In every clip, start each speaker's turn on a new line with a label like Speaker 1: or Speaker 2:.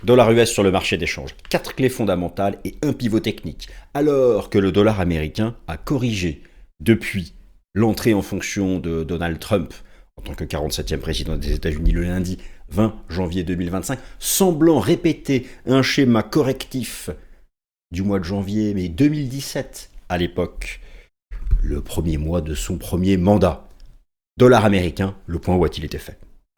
Speaker 1: Dollar US sur le marché des changes. 4 clés fondamentales et un pivot technique. Alors que le dollar américain a corrigé depuis l'entrée en fonction de Donald Trump en tant que 47e président des États-Unis le lundi 20 janvier 2025, semblant répéter un schéma correctif du mois de janvier, mais 2017 à l'époque, le premier mois de son premier mandat. Dollar américain, le point où a-t-il été fait?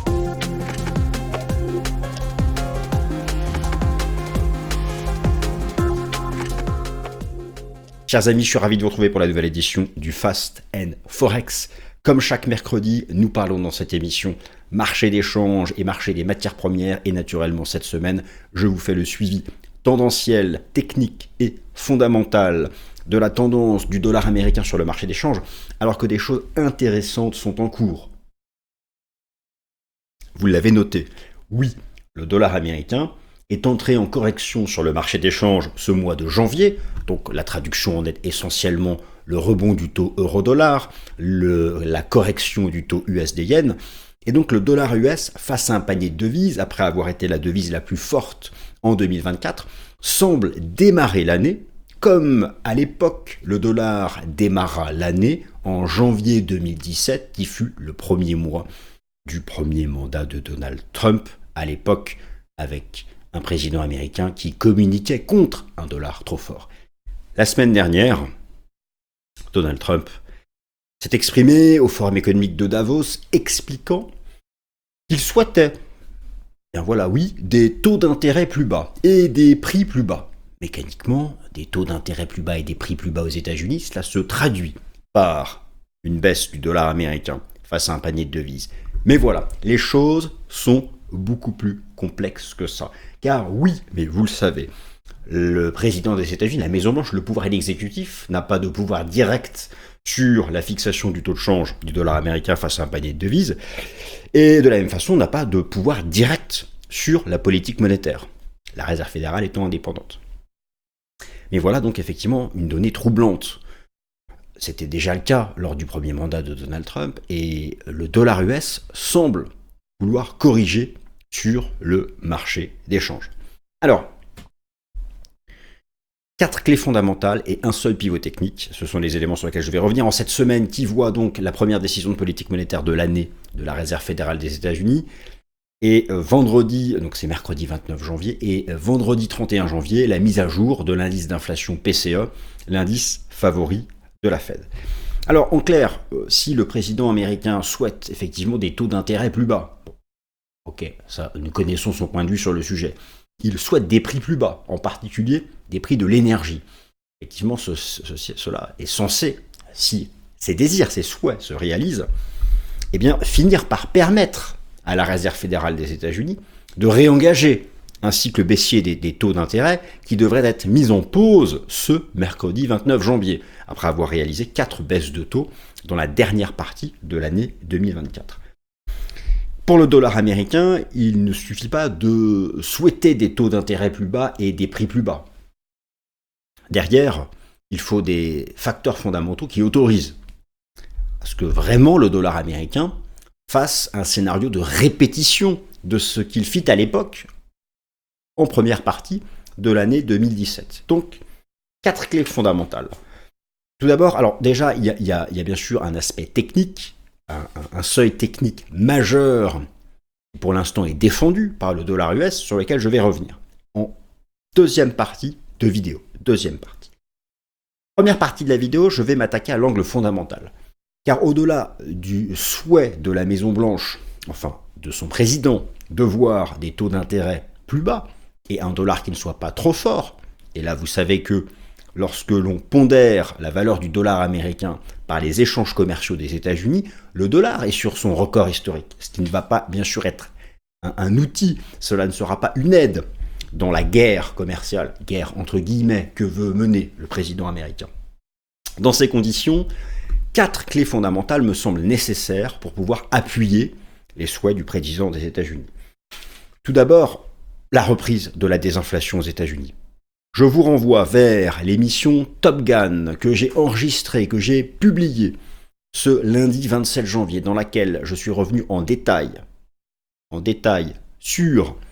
Speaker 1: Chers amis, je suis ravi de vous retrouver pour la nouvelle édition du Fast and Forex. Comme chaque mercredi, nous parlons dans cette émission marché des changes et marché des matières premières. Et naturellement, cette semaine, je vous fais le suivi tendanciel, technique et fondamental de la tendance du dollar américain sur le marché des changes, alors que des choses intéressantes sont en cours. Vous l'avez noté, oui, le dollar américain est entré en correction sur le marché des changes ce mois de janvier. Donc la traduction en est essentiellement le rebond du taux euro-dollar, la correction du taux USD-yen. Et donc le dollar US, face à un panier de devises, après avoir été la devise la plus forte en 2024, semble démarrer l'année comme à l'époque le dollar démarra l'année en janvier 2017, qui fut le premier mois du premier mandat de Donald Trump, à l'époque avec un président américain qui communiquait contre un dollar trop fort. La semaine dernière, Donald Trump s'est exprimé au Forum économique de Davos, expliquant qu'il souhaitait, des taux d'intérêt plus bas et des prix plus bas. Mécaniquement, des taux d'intérêt plus bas et des prix plus bas aux États-Unis, cela se traduit par une baisse du dollar américain face à un panier de devises. Mais voilà, les choses sont beaucoup plus complexes que ça. Car oui, mais vous le savez, le président des États-Unis, la Maison-Blanche, le pouvoir exécutif, n'a pas de pouvoir direct sur la fixation du taux de change du dollar américain face à un panier de devises, et de la même façon, n'a pas de pouvoir direct sur la politique monétaire, la Réserve fédérale étant indépendante. Mais voilà donc effectivement une donnée troublante. C'était déjà le cas lors du premier mandat de Donald Trump, et le dollar US semble vouloir corriger sur le marché des changes. Alors, 4 clés fondamentales et un seul pivot technique, ce sont les éléments sur lesquels je vais revenir en cette semaine qui voit donc la première décision de politique monétaire de l'année de la Réserve fédérale des États-Unis. Et vendredi, donc c'est mercredi 29 janvier, et vendredi 31 janvier, la mise à jour de l'indice d'inflation PCE, l'indice favori de la Fed. Alors en clair, si le président américain souhaite effectivement des taux d'intérêt plus bas, ok, ça, nous connaissons son point de vue sur le sujet. Il souhaite des prix plus bas, en particulier des prix de l'énergie. Effectivement, cela est censé, si ses désirs, ses souhaits se réalisent, eh bien, finir par permettre à la Réserve fédérale des États-Unis de réengager un cycle baissier des taux d'intérêt qui devrait être mis en pause ce mercredi 29 janvier, après avoir réalisé 4 baisses de taux dans la dernière partie de l'année 2024. Pour le dollar américain, il ne suffit pas de souhaiter des taux d'intérêt plus bas et des prix plus bas. Derrière, il faut des facteurs fondamentaux qui autorisent à ce que vraiment le dollar américain fasse un scénario de répétition de ce qu'il fit à l'époque en première partie de l'année 2017. Donc, 4 clés fondamentales. Tout d'abord, alors déjà, il y a bien sûr un aspect technique, un seuil technique majeur qui pour l'instant est défendu par le dollar US, sur lequel je vais revenir en deuxième partie de vidéo. Deuxième partie. Première partie de la vidéo, je vais m'attaquer à l'angle fondamental. Car au-delà du souhait de la Maison-Blanche, enfin de son président, de voir des taux d'intérêt plus bas et un dollar qui ne soit pas trop fort, et là vous savez que lorsque l'on pondère la valeur du dollar américain par les échanges commerciaux des États-Unis, le dollar est sur son record historique, ce qui ne va pas bien sûr être un outil, cela ne sera pas une aide dans la guerre commerciale, guerre entre guillemets, que veut mener le président américain. Dans ces conditions, 4 clés fondamentales me semblent nécessaires pour pouvoir appuyer les souhaits du président des États-Unis. Tout d'abord, la reprise de la désinflation aux États-Unis. Je vous renvoie vers l'émission Top Gun que j'ai enregistrée, que j'ai publiée ce lundi 27 janvier, dans laquelle je suis revenu en détail sur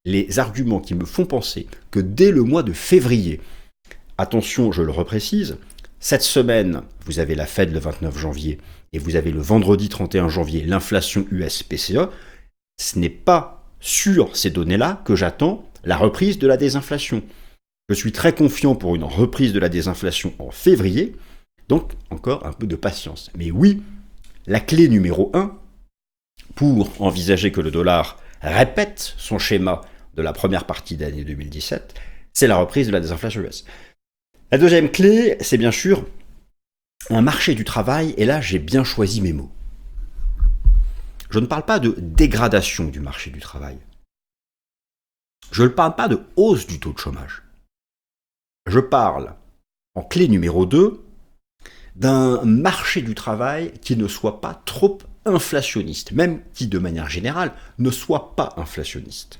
Speaker 1: les arguments qui me font penser que dès le mois de février, attention, je le reprécise, cette semaine, vous avez la Fed le 29 janvier et vous avez le vendredi 31 janvier l'inflation US PCE, ce n'est pas sur ces données-là que j'attends la reprise de la désinflation. Je suis très confiant pour une reprise de la désinflation en février, donc encore un peu de patience. Mais oui, la clé numéro 1 pour envisager que le dollar répète son schéma de la première partie de l'année 2017, c'est la reprise de la désinflation US. La deuxième clé, c'est bien sûr un marché du travail, et là j'ai bien choisi mes mots. Je ne parle pas de dégradation du marché du travail. Je ne parle pas de hausse du taux de chômage. Je parle, en clé numéro 2, d'un marché du travail qui ne soit pas trop inflationniste, même qui, de manière générale, ne soit pas inflationniste.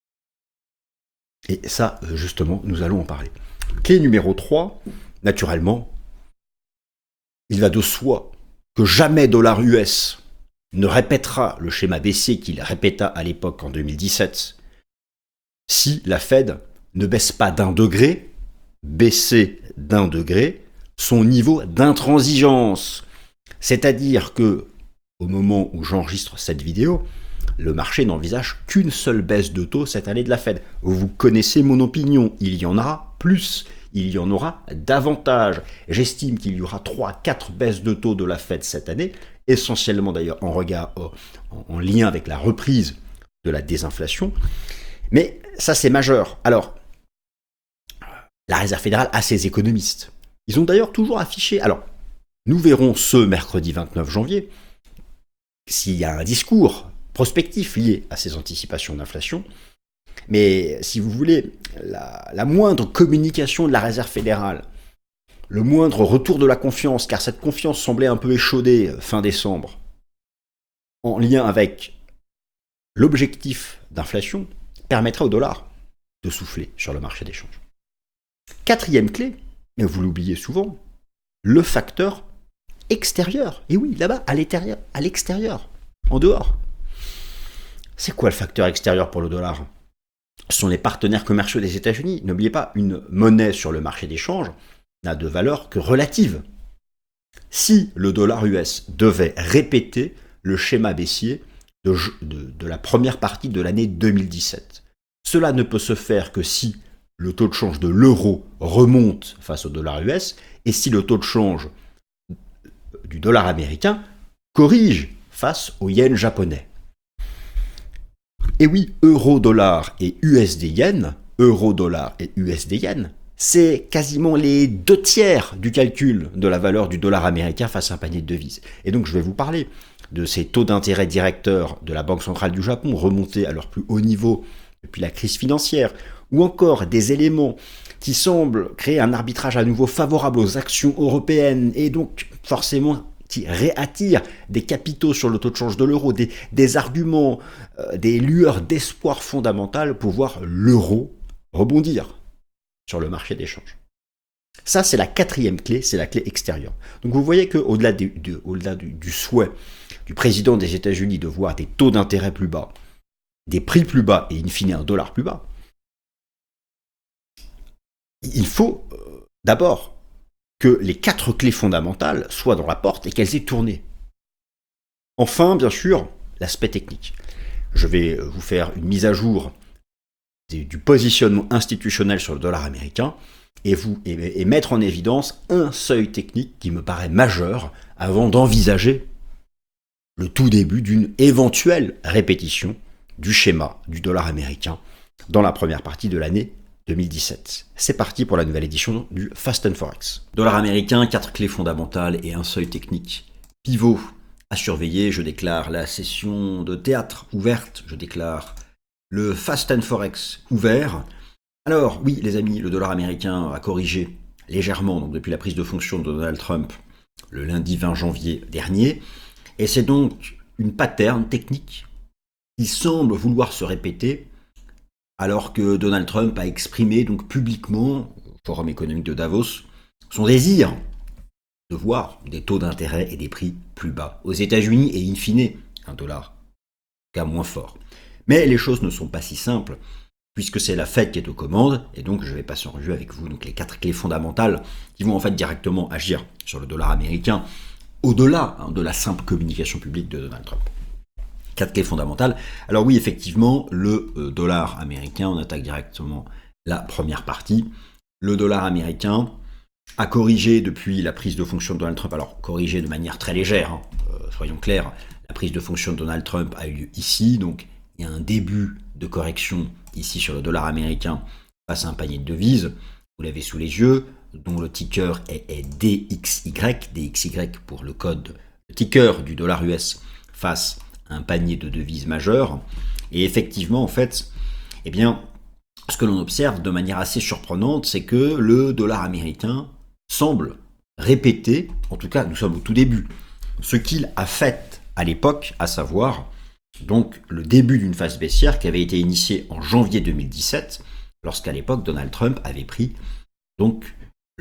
Speaker 1: Et ça, justement, nous allons en parler. Clé numéro 3, naturellement, il va de soi que jamais dollar US ne répétera le schéma baissier qu'il répéta à l'époque en 2017 si la Fed ne baisse pas d'1 degré, baisser d'1 degré, son niveau d'intransigeance. C'est-à-dire que, au moment où j'enregistre cette vidéo, le marché n'envisage qu'une seule baisse de taux cette année de la Fed. Vous connaissez mon opinion, il y en aura plus, il y en aura davantage. J'estime qu'il y aura 3-4 baisses de taux de la Fed cette année, essentiellement d'ailleurs en lien avec la reprise de la désinflation. Mais ça c'est majeur. Alors, la Réserve fédérale a ses économistes. Ils ont d'ailleurs toujours affiché, alors nous verrons ce mercredi 29 janvier, s'il y a un discours prospectif lié à ces anticipations d'inflation, mais si vous voulez, la moindre communication de la Réserve fédérale, le moindre retour de la confiance, car cette confiance semblait un peu échaudée fin décembre, en lien avec l'objectif d'inflation, permettra au dollar de souffler sur le marché des changes. Quatrième clé, mais vous l'oubliez souvent, le facteur extérieur. Et oui, là-bas, à l'extérieur, en dehors. C'est quoi le facteur extérieur pour le dollar ? Ce sont les partenaires commerciaux des États-Unis. N'oubliez pas, une monnaie sur le marché des changes n'a de valeur que relative. Si le dollar US devait répéter le schéma baissier de la première partie de l'année 2017, cela ne peut se faire que si le taux de change de l'euro remonte face au dollar US et si le taux de change du dollar américain corrige face au yen japonais. Et oui, euro-dollar et USD-yen, euro-dollar et USD-yen, c'est quasiment les 2/3 du calcul de la valeur du dollar américain face à un panier de devises. Et donc je vais vous parler de ces taux d'intérêt directeurs de la Banque centrale du Japon remontés à leur plus haut niveau depuis la crise financière, ou encore des éléments qui semblent créer un arbitrage à nouveau favorable aux actions européennes et donc forcément qui réattirent des capitaux sur le taux de change de l'euro, des arguments, des lueurs d'espoir fondamentales pour voir l'euro rebondir sur le marché des changes. Ça, c'est la quatrième clé, c'est la clé extérieure. Donc vous voyez qu'au-delà du souhait du président des États-Unis de voir des taux d'intérêt plus bas, des prix plus bas et in fine un dollar plus bas, il faut d'abord que les 4 clés fondamentales soient dans la porte et qu'elles aient tourné. Enfin, bien sûr, l'aspect technique. Je vais vous faire une mise à jour du positionnement institutionnel sur le dollar américain et mettre en évidence un seuil technique qui me paraît majeur avant d'envisager le tout début d'une éventuelle répétition du schéma du dollar américain dans la première partie de l'année 2017. C'est parti pour la nouvelle édition du Fast and Forex. Dollar américain, 4 clés fondamentales et un seuil technique. Pivot à surveiller, je déclare la session de théâtre ouverte, je déclare le Fast and Forex ouvert. Alors oui les amis, le dollar américain a corrigé légèrement donc depuis la prise de fonction de Donald Trump le lundi 20 janvier dernier, et c'est donc une pattern technique qui semble vouloir se répéter alors que Donald Trump a exprimé donc publiquement, au Forum économique de Davos, son désir de voir des taux d'intérêt et des prix plus bas aux États-Unis et in fine un dollar, en tout cas moins fort. Mais les choses ne sont pas si simples. puisque c'est la Fed qui est aux commandes, et donc je vais passer en revue avec vous donc les 4 clés fondamentales qui vont en fait directement agir sur le dollar américain, au-delà de la simple communication publique de Donald Trump. 4 clés fondamentales. Alors oui, effectivement, le dollar américain, on attaque directement la première partie. Le dollar américain a corrigé depuis la prise de fonction de Donald Trump, alors corrigé de manière très légère, soyons clairs, la prise de fonction de Donald Trump a eu lieu ici, donc il y a un début de correction ici sur le dollar américain face à un panier de devises, vous l'avez sous les yeux, dont le ticker est DXY, DXY pour le code, le ticker du dollar US face à un panier de devises majeures. Et effectivement, en fait, eh bien, ce que l'on observe de manière assez surprenante, c'est que le dollar américain semble répéter, en tout cas nous sommes au tout début, ce qu'il a fait à l'époque, à savoir donc le début d'une phase baissière qui avait été initiée en janvier 2017, lorsqu'à l'époque Donald Trump avait pris donc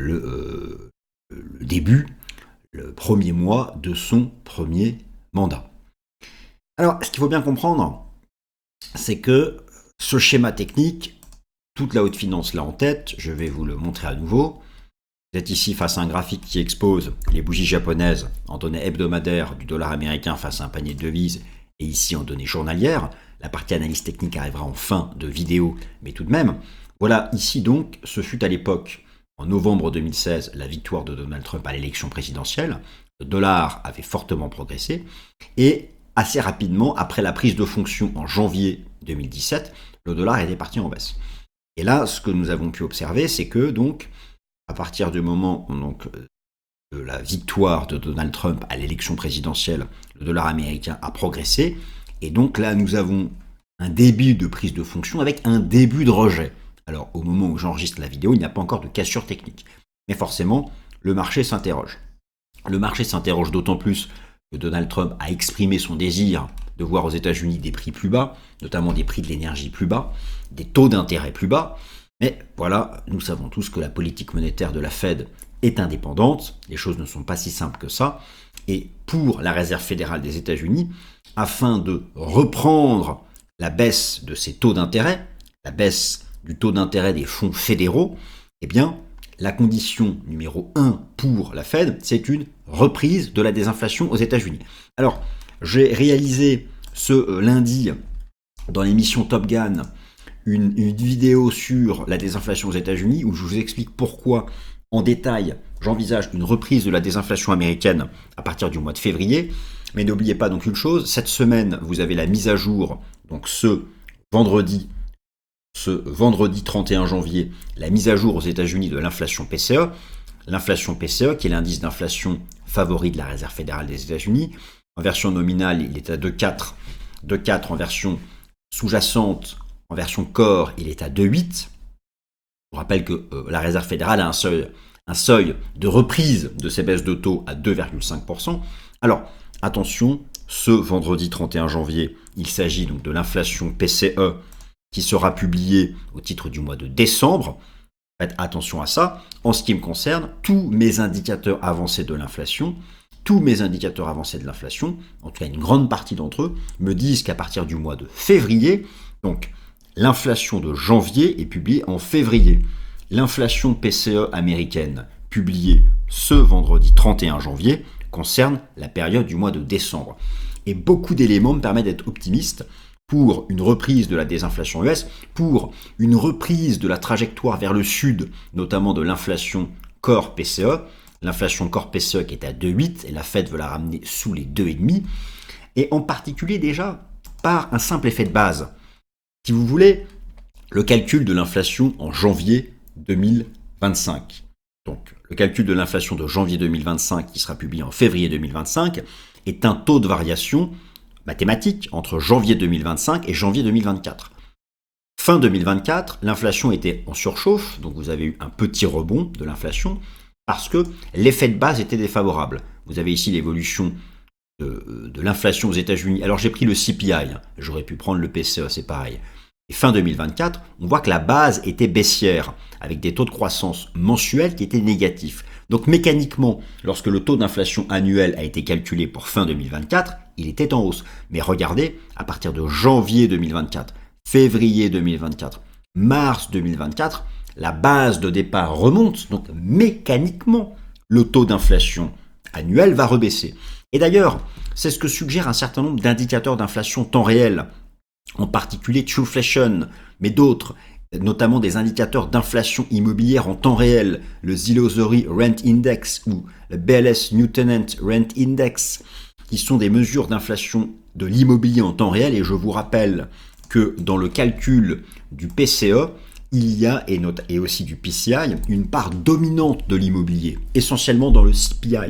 Speaker 1: le début, le premier mois de son premier mandat. Alors, ce qu'il faut bien comprendre, c'est que ce schéma technique, toute la haute finance l'a en tête, je vais vous le montrer à nouveau. Vous êtes ici face à un graphique qui expose les bougies japonaises en données hebdomadaires du dollar américain face à un panier de devises, et ici en données journalières. La partie analyse technique arrivera en fin de vidéo, mais tout de même. Voilà, ici donc, ce fut à l'époque, en novembre 2016, la victoire de Donald Trump à l'élection présidentielle. Le dollar avait fortement progressé, et assez rapidement, après la prise de fonction en janvier 2017, le dollar était parti en baisse. Et là, ce que nous avons pu observer, c'est que donc, à partir du moment donc, de la victoire de Donald Trump à l'élection présidentielle, le dollar américain a progressé. Et donc là, nous avons un début de prise de fonction avec un début de rejet. Alors, au moment où j'enregistre la vidéo, il n'y a pas encore de cassure technique. Mais forcément, le marché s'interroge. Le marché s'interroge d'autant plus que Donald Trump a exprimé son désir de voir aux États-Unis des prix plus bas, notamment des prix de l'énergie plus bas, des taux d'intérêt plus bas. Mais voilà, nous savons tous que la politique monétaire de la Fed est indépendante. Les choses ne sont pas si simples que ça. Et pour la Réserve fédérale des États-Unis, afin de reprendre la baisse de ces taux d'intérêt, la baisse du taux d'intérêt des fonds fédéraux, eh bien, la condition numéro 1 pour la Fed, c'est une reprise de la désinflation aux États-Unis. Alors, j'ai réalisé ce lundi, dans l'émission Top Gun, une vidéo sur la désinflation aux États-Unis, où je vous explique pourquoi, en détail, j'envisage une reprise de la désinflation américaine à partir du mois de février. Mais n'oubliez pas donc une chose, cette semaine, vous avez la mise à jour, donc ce vendredi 31 janvier, la mise à jour aux États-Unis de l'inflation PCE. L'inflation PCE, qui est l'indice d'inflation favori de la Réserve fédérale des États-Unis. En version nominale, il est à 2,4. 2,4 en version sous-jacente, en version core, il est à 2,8. Je vous rappelle que la Réserve fédérale a un seuil de reprise de ces baisses de taux à 2,5%. Alors, attention, ce vendredi 31 janvier, il s'agit donc de l'inflation PCE qui sera publiée au titre du mois de décembre. Faites attention à ça. En ce qui me concerne, tous mes indicateurs avancés de l'inflation, en tout cas une grande partie d'entre eux, me disent qu'à partir du mois de février, donc l'inflation de janvier est publiée en février. L'inflation PCE américaine publiée ce vendredi 31 janvier concerne la période du mois de décembre. Et beaucoup d'éléments me permettent d'être optimiste pour une reprise de la désinflation US, pour une reprise de la trajectoire vers le sud, notamment de l'inflation core PCE. L'inflation core PCE qui est à 2,8 et la Fed veut la ramener sous les 2,5. Et en particulier déjà par un simple effet de base. Si vous voulez, le calcul de l'inflation en janvier 2025. Donc, le calcul de l'inflation de janvier 2025 qui sera publié en février 2025 est un taux de variation mathématique entre janvier 2025 et janvier 2024. Fin 2024, l'inflation était en surchauffe, donc vous avez eu un petit rebond de l'inflation parce que l'effet de base était défavorable. Vous avez ici l'évolution de l'inflation aux États-Unis. Alors j'ai pris le CPI, j'aurais pu prendre le PCE, c'est pareil. Et fin 2024, on voit que la base était baissière, avec des taux de croissance mensuels qui étaient négatifs. Donc mécaniquement, lorsque le taux d'inflation annuel a été calculé pour fin 2024, il était en hausse. Mais regardez, à partir de janvier 2024, février 2024, mars 2024, la base de départ remonte, donc mécaniquement, le taux d'inflation annuel va rebaisser. Et d'ailleurs, c'est ce que suggèrent un certain nombre d'indicateurs d'inflation temps réel, en particulier Trueflation, mais d'autres, notamment des indicateurs d'inflation immobilière en temps réel, le Zillow-Zori Rent Index ou le BLS New Tenant Rent Index, qui sont des mesures d'inflation de l'immobilier en temps réel. Et je vous rappelle que dans le calcul du PCE, il y a, et aussi du PCI, une part dominante de l'immobilier, essentiellement dans le CPI.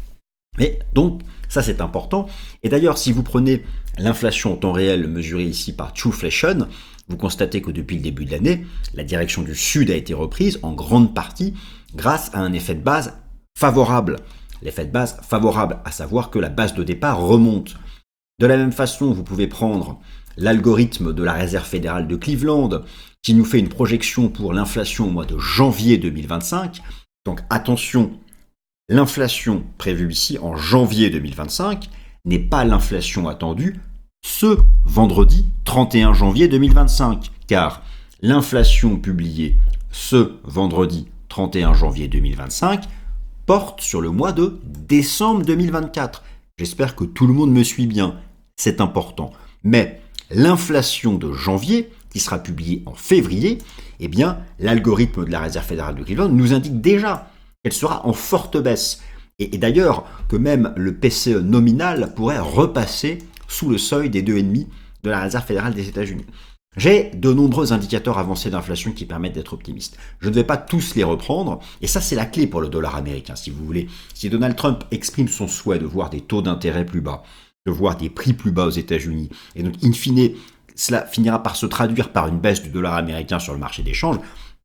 Speaker 1: Mais donc, ça c'est important. Et d'ailleurs, si vous prenez l'inflation en temps réel mesurée ici par Trueflation, vous constatez que depuis le début de l'année, la direction du Sud a été reprise en grande partie grâce à un effet de base favorable. L'effet de base favorable, à savoir que la base de départ remonte. De la même façon, vous pouvez prendre l'algorithme de la Réserve fédérale de Cleveland qui nous fait une projection pour l'inflation au mois de janvier 2025. Donc attention, l'inflation prévue ici en janvier 2025 n'est pas l'inflation attendue ce vendredi 31 janvier 2025, car l'inflation publiée ce vendredi 31 janvier 2025 porte sur le mois de décembre 2024. J'espère que tout le monde me suit bien, c'est important. Mais l'inflation de janvier, qui sera publiée en février, eh bien, l'algorithme de la Réserve fédérale de Cleveland nous indique déjà qu'elle sera en forte baisse. Et d'ailleurs, que même le PCE nominal pourrait repasser sous le seuil des 2,5 de la Réserve fédérale des États-Unis. J'ai de nombreux indicateurs avancés d'inflation qui permettent d'être optimiste. Je ne vais pas tous les reprendre, et ça c'est la clé pour le dollar américain, si vous voulez. Si Donald Trump exprime son souhait de voir des taux d'intérêt plus bas, de voir des prix plus bas aux États-Unis, et donc in fine, cela finira par se traduire par une baisse du dollar américain sur le marché des changes,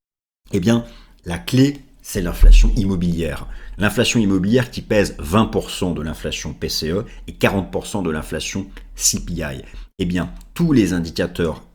Speaker 1: eh bien, la clé, c'est l'inflation immobilière. L'inflation immobilière qui pèse 20% de l'inflation PCE et 40% de l'inflation CPI. Eh bien, tous les indicateurs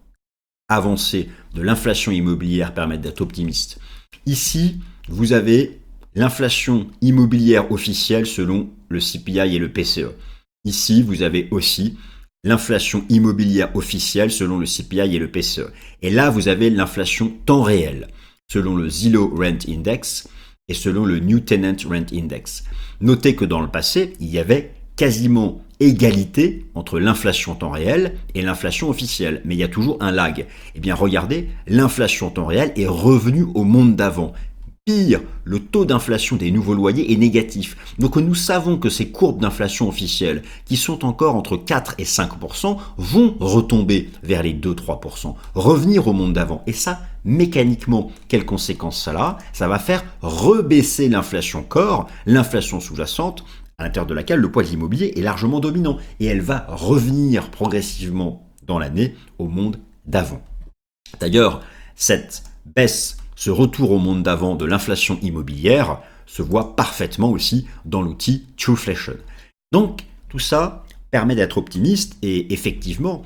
Speaker 1: avancés de l'inflation immobilière permettent d'être optimistes. Ici, vous avez l'inflation immobilière officielle selon le CPI et le PCE. Ici, vous avez aussi l'inflation immobilière officielle selon le CPI et le PCE. Et là, vous avez l'inflation temps réel selon le Zillow Rent Index et selon le New Tenant Rent Index. Notez que dans le passé, il y avait quasiment égalité entre l'inflation temps réel et l'inflation officielle, mais il y a toujours un lag. Eh bien, regardez, l'inflation temps réel est revenue au monde d'avant. Pire, le taux d'inflation des nouveaux loyers est négatif. Donc nous savons que ces courbes d'inflation officielles, qui sont encore entre 4 et 5%, vont retomber vers les 2-3%, revenir au monde d'avant. Et ça, mécaniquement, quelles conséquences ça a? Ça va faire rebaisser l'inflation core, l'inflation sous-jacente, à l'intérieur de laquelle le poids de l'immobilier est largement dominant. Et elle va revenir progressivement dans l'année au monde d'avant. D'ailleurs, cette baisse, ce retour au monde d'avant de l'inflation immobilière se voit parfaitement aussi dans l'outil Trueflation. Donc, tout ça permet d'être optimiste et effectivement,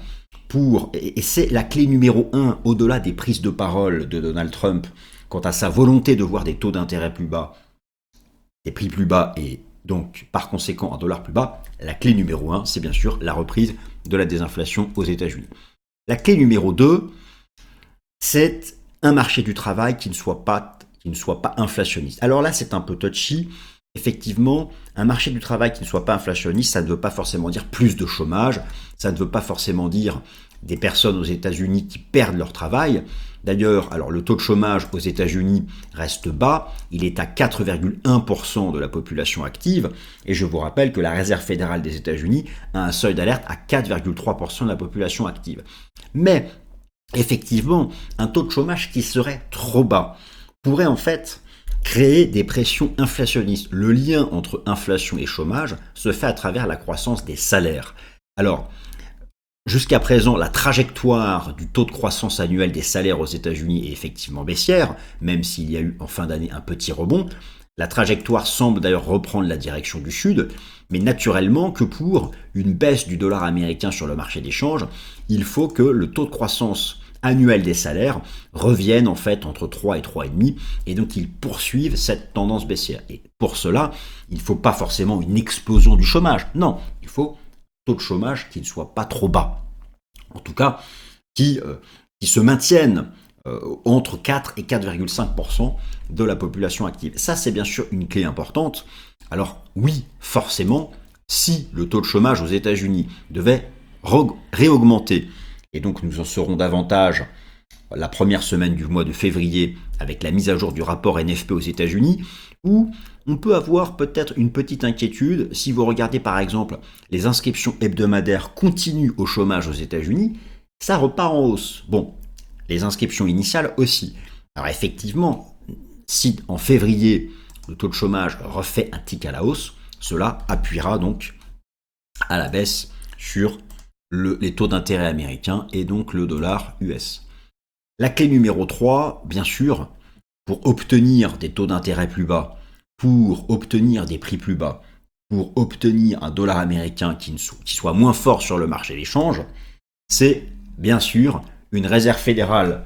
Speaker 1: et c'est la clé numéro 1 au-delà des prises de parole de Donald Trump quant à sa volonté de voir des taux d'intérêt plus bas, des prix plus bas et donc par conséquent un dollar plus bas, la clé numéro 1, c'est bien sûr la reprise de la désinflation aux États-Unis. La clé numéro 2, c'est un marché du travail qui ne soit pas inflationniste. Alors là, c'est un peu touchy. Effectivement, un marché du travail qui ne soit pas inflationniste, ça ne veut pas forcément dire plus de chômage, ça ne veut pas forcément dire des personnes aux États-Unis qui perdent leur travail. D'ailleurs, alors le taux de chômage aux États-Unis reste bas, il est à 4,1% de la population active, et je vous rappelle que la Réserve fédérale des États-Unis a un seuil d'alerte à 4,3% de la population active. Mais effectivement, un taux de chômage qui serait trop bas pourrait en fait créer des pressions inflationnistes. Le lien entre inflation et chômage se fait à travers la croissance des salaires. Alors, jusqu'à présent, la trajectoire du taux de croissance annuel des salaires aux États-Unis est effectivement baissière, même s'il y a eu en fin d'année un petit rebond. La trajectoire semble d'ailleurs reprendre la direction du Sud, mais naturellement que pour une baisse du dollar américain sur le marché des changes, il faut que le taux de croissance annuel des salaires revienne en fait entre 3 et 3,5 et donc ils poursuivent cette tendance baissière. Et pour cela, il ne faut pas forcément une explosion du chômage. Non, il faut un taux de chômage qui ne soit pas trop bas. En tout cas, qui se maintienne entre 4 et 4,5% de la population active. Ça, c'est bien sûr une clé importante. Alors oui, forcément, si le taux de chômage aux États-Unis devait réaugmenter, et donc nous en saurons davantage la première semaine du mois de février avec la mise à jour du rapport NFP aux États-Unis, où on peut avoir peut-être une petite inquiétude si vous regardez par exemple les inscriptions hebdomadaires continues au chômage aux États-Unis, ça repart en hausse. Bon, les inscriptions initiales aussi. Alors effectivement, si en février le taux de chômage refait un tic à la hausse, cela appuiera donc à la baisse sur les taux d'intérêt américains et donc le dollar US. La clé numéro 3, bien sûr, pour obtenir des taux d'intérêt plus bas, pour obtenir des prix plus bas, pour obtenir un dollar américain qui soit moins fort sur le marché des changes, c'est bien sûr une réserve fédérale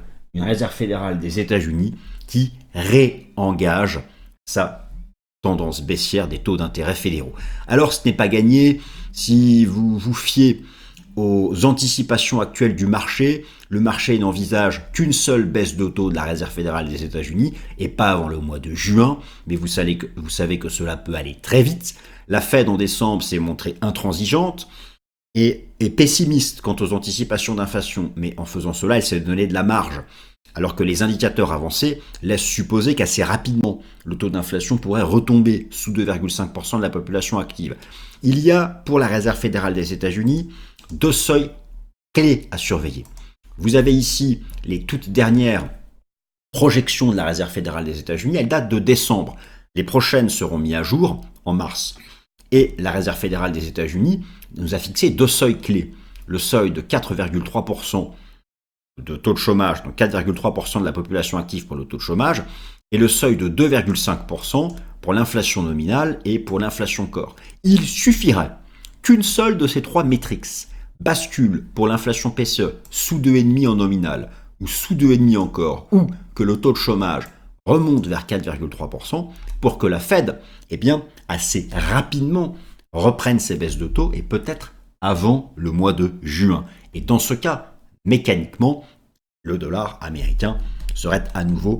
Speaker 1: des États-Unis qui réengage sa tendance baissière des taux d'intérêt fédéraux. Alors ce n'est pas gagné si vous vous fiez aux anticipations actuelles du marché. Le marché n'envisage qu'une seule baisse de taux de la Réserve fédérale des États-Unis et pas avant le mois de juin, mais vous savez que cela peut aller très vite. La Fed en décembre s'est montrée intransigeante et pessimiste quant aux anticipations d'inflation, mais en faisant cela, elle s'est donné de la marge, alors que les indicateurs avancés laissent supposer qu'assez rapidement, le taux d'inflation pourrait retomber sous 2,5% de la population active. Il y a, pour la Réserve fédérale des États-Unis, 2 seuils clés à surveiller. Vous avez ici les toutes dernières projections de la Réserve fédérale des États-Unis. Elles datent de décembre. Les prochaines seront mises à jour en mars. Et la Réserve fédérale des États-Unis nous a fixé 2 seuils clés. Le seuil de 4,3% de taux de chômage, donc 4,3% de la population active pour le taux de chômage, et le seuil de 2,5% pour l'inflation nominale et pour l'inflation corps. Il suffirait qu'une seule de ces 3 métriques bascule pour l'inflation PCE sous 2,5 en nominal, ou sous 2,5 encore, ou que le taux de chômage remonte vers 4,3% pour que la Fed, assez rapidement, reprenne ses baisses de taux et peut-être avant le mois de juin. Et dans ce cas, mécaniquement, le dollar américain serait à nouveau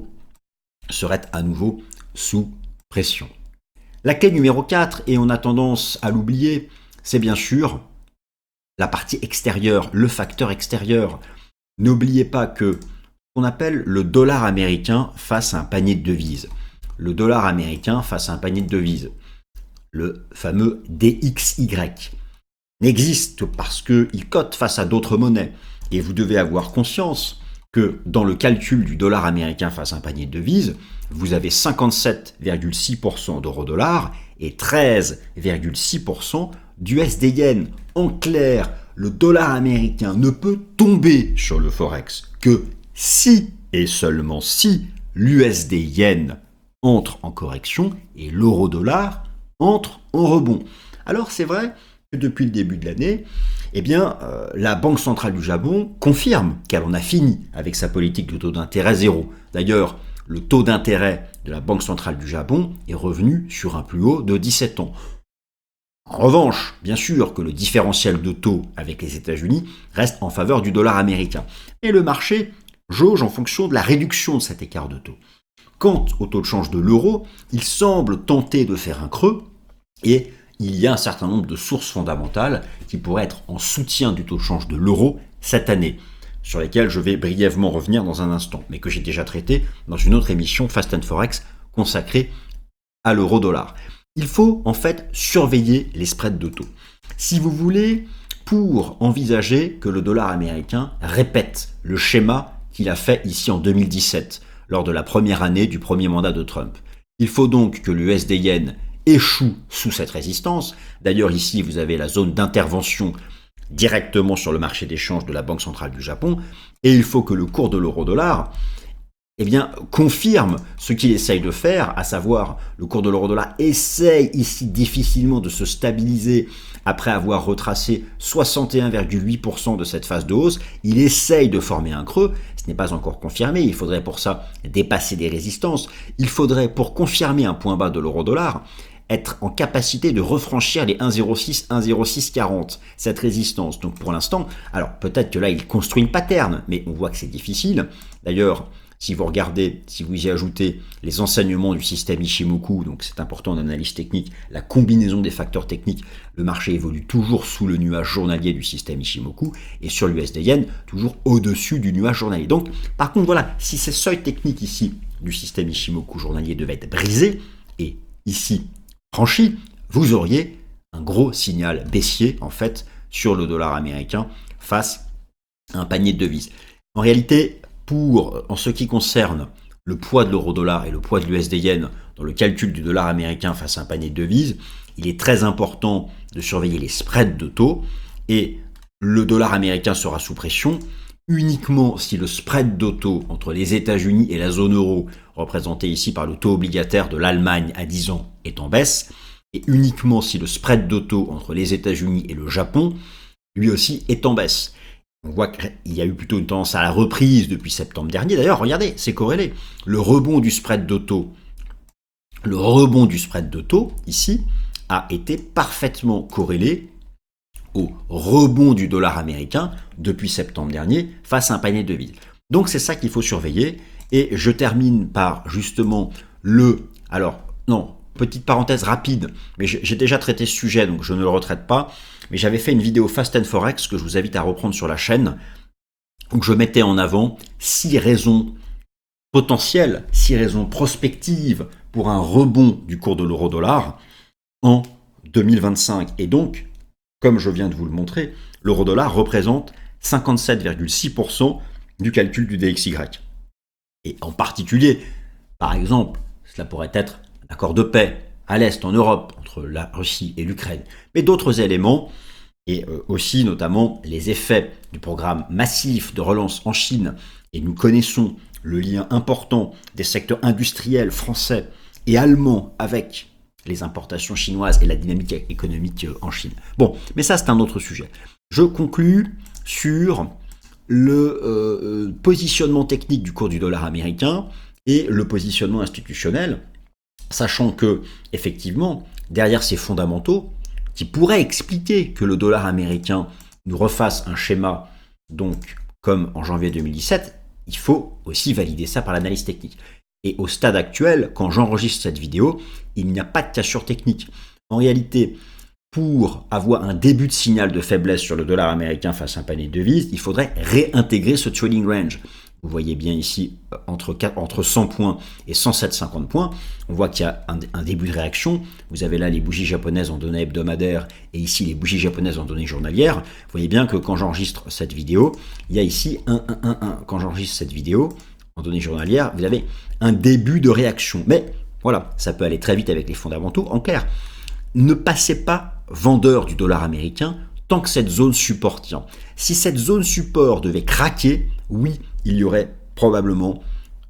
Speaker 1: sous pression. La clé numéro 4, et on a tendance à l'oublier, c'est bien sûr la partie extérieure, le facteur extérieur. N'oubliez pas que ce qu'on appelle le dollar américain face à un panier de devises. Le dollar américain face à un panier de devises, le fameux DXY, n'existe parce qu'il cote face à d'autres monnaies. Et vous devez avoir conscience que dans le calcul du dollar américain face à un panier de devises, vous avez 57,6% d'euro-dollar et 13,6% d'USD yen. En clair, le dollar américain ne peut tomber sur le Forex que si et seulement si l'USD yen entre en correction et l'euro-dollar entre en rebond. Alors c'est vrai que depuis le début de l'année, la Banque centrale du Japon confirme qu'elle en a fini avec sa politique de taux d'intérêt zéro. D'ailleurs, le taux d'intérêt de la Banque centrale du Japon est revenu sur un plus haut de 17 ans. En revanche, bien sûr que le différentiel de taux avec les États-Unis reste en faveur du dollar américain. Et le marché jauge en fonction de la réduction de cet écart de taux. Quant au taux de change de l'euro, il semble tenter de faire un creux et il y a un certain nombre de sources fondamentales qui pourraient être en soutien du taux de change de l'euro cette année, sur lesquelles je vais brièvement revenir dans un instant, mais que j'ai déjà traité dans une autre émission Fast and Forex consacrée à l'euro-dollar. Il faut en fait surveiller les spreads de taux. Si vous voulez, pour envisager que le dollar américain répète le schéma qu'il a fait ici en 2017, lors de la première année du premier mandat de Trump, il faut donc que l'USD yen échoue sous cette résistance. D'ailleurs, ici, vous avez la zone d'intervention directement sur le marché d'échange de la Banque centrale du Japon, et il faut que le cours de l'euro-dollar confirme ce qu'il essaye de faire, à savoir le cours de l'euro-dollar essaye ici difficilement de se stabiliser après avoir retracé 61,8% de cette phase de hausse. Il essaye de former un creux, ce n'est pas encore confirmé, il faudrait pour ça dépasser des résistances, il faudrait pour confirmer un point bas de l'euro-dollar être en capacité de refranchir les 1,06, 1,0640, cette résistance. Donc pour l'instant, alors peut-être que là il construit une pattern, mais on voit que c'est difficile. D'ailleurs, si vous regardez, si vous y ajoutez les enseignements du système Ichimoku, donc c'est important en analyse technique, la combinaison des facteurs techniques, le marché évolue toujours sous le nuage journalier du système Ichimoku, et sur l'USD Yen, toujours au-dessus du nuage journalier. Donc, par contre, voilà, si ces seuils techniques ici du système Ichimoku journalier devaient être brisés, et ici franchis, vous auriez un gros signal baissier, en fait, sur le dollar américain face à un panier de devises. En réalité, en ce qui concerne le poids de l'euro-dollar et le poids de l'USD Yen dans le calcul du dollar américain face à un panier de devises, il est très important de surveiller les spreads de taux et le dollar américain sera sous pression uniquement si le spread de taux entre les États-Unis et la zone euro, représenté ici par le taux obligataire de l'Allemagne à 10 ans, est en baisse, et uniquement si le spread de taux entre les États-Unis et le Japon, lui aussi, est en baisse. On voit qu'il y a eu plutôt une tendance à la reprise depuis septembre dernier. D'ailleurs, regardez, c'est corrélé. Le rebond du spread de taux, ici, a été parfaitement corrélé au rebond du dollar américain depuis septembre dernier face à un panier de devises. Donc c'est ça qu'il faut surveiller. Et je termine par justement petite parenthèse rapide, mais j'ai déjà traité ce sujet, donc je ne le retraite pas. Mais j'avais fait une vidéo Fast and Forex que je vous invite à reprendre sur la chaîne, où je mettais en avant 6 raisons potentielles, 6 raisons prospectives pour un rebond du cours de l'euro-dollar en 2025. Et donc, comme je viens de vous le montrer, l'euro-dollar représente 57,6% du calcul du DXY. Et en particulier, par exemple, cela pourrait être un accord de paix à l'Est, en Europe, entre la Russie et l'Ukraine, mais d'autres éléments, et aussi notamment les effets du programme massif de relance en Chine, et nous connaissons le lien important des secteurs industriels français et allemands avec les importations chinoises et la dynamique économique en Chine. Bon, mais ça c'est un autre sujet. Je conclus sur le positionnement technique du cours du dollar américain et le positionnement institutionnel, sachant que, effectivement, derrière ces fondamentaux, qui pourraient expliquer que le dollar américain nous refasse un schéma, donc comme en janvier 2017, il faut aussi valider ça par l'analyse technique. Et au stade actuel, quand j'enregistre cette vidéo, il n'y a pas de cassure technique. En réalité, pour avoir un début de signal de faiblesse sur le dollar américain face à un panier de devises, il faudrait réintégrer ce trading range. Vous voyez bien ici, entre 100 points et 107,50 points, on voit qu'il y a un début de réaction. Vous avez là les bougies japonaises en données hebdomadaires et ici les bougies japonaises en données journalières. Vous voyez bien que quand j'enregistre cette vidéo, il y a ici Quand j'enregistre cette vidéo en données journalières, vous avez un début de réaction. Mais voilà, ça peut aller très vite avec les fondamentaux. En clair, ne passez pas vendeur du dollar américain tant que cette zone support tient. Si cette zone support devait craquer, oui, il y aurait probablement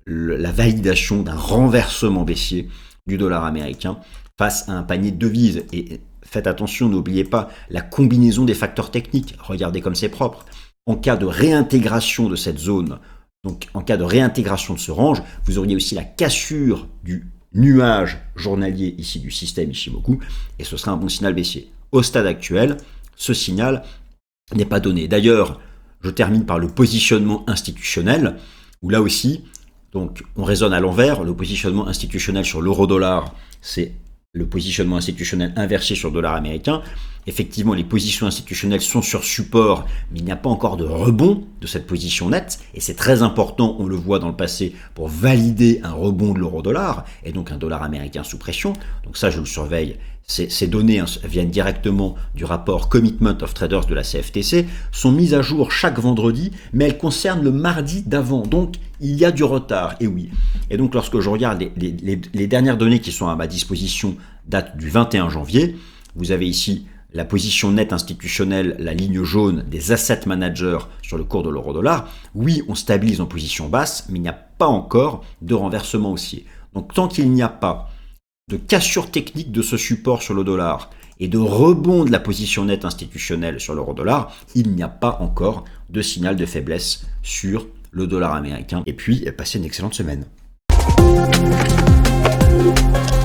Speaker 1: la validation d'un renversement baissier du dollar américain face à un panier de devises. Et faites attention, n'oubliez pas la combinaison des facteurs techniques. Regardez comme c'est propre. En cas de réintégration de cette zone, donc en cas de réintégration de ce range, vous auriez aussi la cassure du nuage journalier ici du système Ichimoku, et ce serait un bon signal baissier. Au stade actuel, ce signal n'est pas donné. D'ailleurs, je termine par le positionnement institutionnel, où là aussi, donc, on raisonne à l'envers. Le positionnement institutionnel sur l'euro-dollar, c'est le positionnement institutionnel inversé sur le dollar américain. Effectivement, les positions institutionnelles sont sur support, mais il n'y a pas encore de rebond de cette position nette. Et c'est très important, on le voit dans le passé, pour valider un rebond de l'euro-dollar, et donc un dollar américain sous pression. Donc ça, je le surveille. Ces données viennent directement du rapport Commitment of Traders de la CFTC, sont mises à jour chaque vendredi, mais elles concernent le mardi d'avant. Donc, il y a du retard, et oui. Et donc, lorsque je regarde les dernières données qui sont à ma disposition, datent du 21 janvier, vous avez ici la position nette institutionnelle, la ligne jaune des asset managers sur le cours de l'euro-dollar. Oui, on stabilise en position basse, mais il n'y a pas encore de renversement haussier. Donc, tant qu'il n'y a pas de cassure technique de ce support sur le dollar et de rebond de la position nette institutionnelle sur l'euro-dollar, il n'y a pas encore de signal de faiblesse sur le dollar américain. Et puis, passez une excellente semaine.